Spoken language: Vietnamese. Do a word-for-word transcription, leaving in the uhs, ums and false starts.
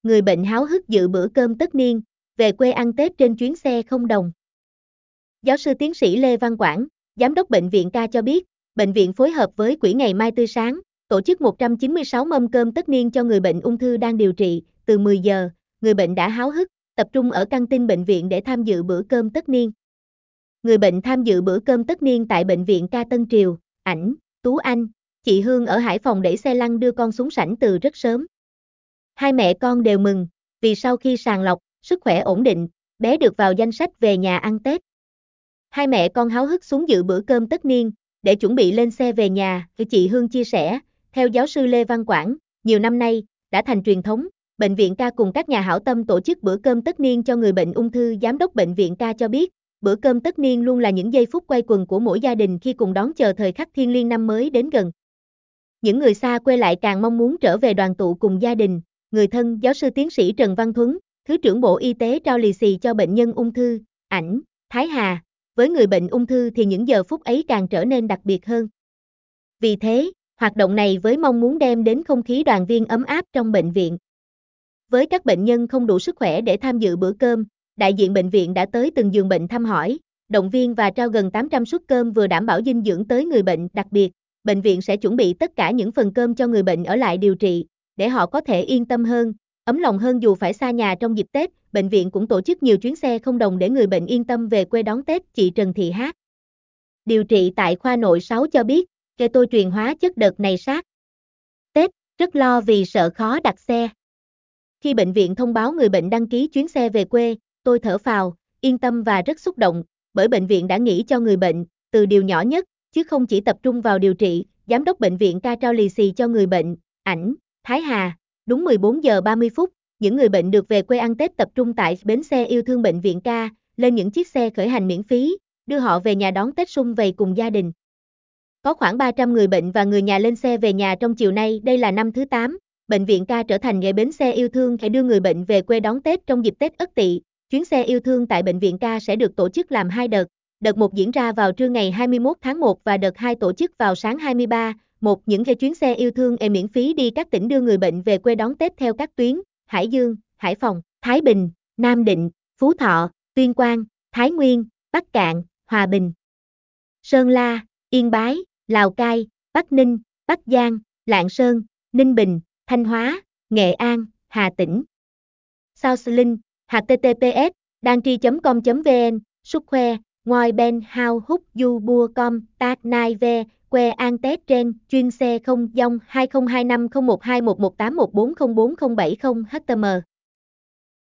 người bệnh háo hức dự bữa cơm tất niên, về quê ăn Tết trên chuyến xe không đồng. Giáo sư tiến sĩ Lê Văn Quảng, Giám đốc Bệnh viện Ca cho biết, bệnh viện phối hợp với Quỹ Ngày Mai Tươi Sáng, tổ chức một trăm chín mươi sáu mâm cơm tất niên cho người bệnh ung thư đang điều trị. Từ mười giờ, người bệnh đã háo hức, tập trung ở căng tin bệnh viện để tham dự bữa cơm tất niên. Người bệnh tham dự bữa cơm tất niên tại Bệnh viện Ca Tân Triều, ảnh, Tú Anh, chị Hương ở Hải Phòng đẩy xe lăn đưa con xuống sảnh từ rất sớm. Hai mẹ con đều mừng, vì sau khi sàng lọc, sức khỏe ổn định, bé được vào danh sách về nhà ăn Tết. Hai mẹ con háo hức xuống dự bữa cơm tất niên, để chuẩn bị lên xe về nhà, chị Hương chia sẻ, theo giáo sư Lê Văn Quảng, nhiều năm nay, đã thành truyền thống, Bệnh viện Ca cùng các nhà hảo tâm tổ chức bữa cơm tất niên cho người bệnh ung thư. Giám đốc Bệnh viện Ca cho biết, bữa cơm tất niên luôn là những giây phút quây quần của mỗi gia đình khi cùng đón chờ thời khắc thiêng liêng năm mới đến gần. Những người xa quê lại càng mong muốn trở về đoàn tụ cùng gia đình, người thân. Giáo sư tiến sĩ Trần Văn Thuấn, Thứ trưởng Bộ Y tế trao lì xì cho bệnh nhân ung thư, ảnh, Thái Hà. Với người bệnh ung thư thì những giờ phút ấy càng trở nên đặc biệt hơn. Vì thế, hoạt động này với mong muốn đem đến không khí đoàn viên ấm áp trong bệnh viện. Với các bệnh nhân không đủ sức khỏe để tham dự bữa cơm, đại diện bệnh viện đã tới từng giường bệnh thăm hỏi, động viên và trao gần tám trăm suất cơm vừa đảm bảo dinh dưỡng tới người bệnh. Đặc biệt, bệnh viện sẽ chuẩn bị tất cả những phần cơm cho người bệnh ở lại điều trị, để họ có thể yên tâm hơn, ấm lòng hơn dù phải xa nhà trong dịp Tết. Bệnh viện cũng tổ chức nhiều chuyến xe không đồng để người bệnh yên tâm về quê đón Tết. Chị Trần Thị Hát, điều trị tại khoa nội sáu cho biết, kê tôi truyền hóa chất đợt này sát Tết, rất lo vì sợ khó đặt xe. Khi bệnh viện thông báo người bệnh đăng ký chuyến xe về quê, tôi thở phào, yên tâm và rất xúc động, bởi bệnh viện đã nghĩ cho người bệnh, từ điều nhỏ nhất, chứ không chỉ tập trung vào điều trị. Giám đốc Bệnh viện Ca trao lì xì cho người bệnh, ảnh, Thái Hà. Đúng mười bốn giờ ba mươi phút, những người bệnh được về quê ăn Tết tập trung tại bến xe yêu thương Bệnh viện Ca, lên những chiếc xe khởi hành miễn phí, đưa họ về nhà đón Tết sum vầy cùng gia đình. Có khoảng ba trăm người bệnh và người nhà lên xe về nhà trong chiều nay. Đây là năm thứ tám, Bệnh viện Ca trở thành nghề bến xe yêu thương để đưa người bệnh về quê đón Tết trong dịp Tết Ất Tỵ. Chuyến xe yêu thương tại Bệnh viện Ca sẽ được tổ chức làm hai đợt. Đợt một diễn ra vào trưa ngày hai mươi mốt tháng một và đợt hai tổ chức vào sáng hai mươi ba. Một những chuyến xe yêu thương e miễn phí đi các tỉnh đưa người bệnh về quê đón Tết theo các tuyến Hải Dương, Hải Phòng, Thái Bình, Nam Định, Phú Thọ, Tuyên Quang, Thái Nguyên, Bắc Kạn, Hòa Bình, Sơn La, Yên Bái, Lào Cai, Bắc Ninh, Bắc Giang, Lạng Sơn, Ninh Bình, Thanh Hóa, Nghệ An, Hà Tĩnh. South Link, h t t p s dantri chấm com chấm v n, sức khoe, ngoi ben hao hút du bua com, tác nai ve, que an tết trên, chuyên xe không dông hai không hai năm không một hai một một tám một bốn không bốn không bảy không h t m.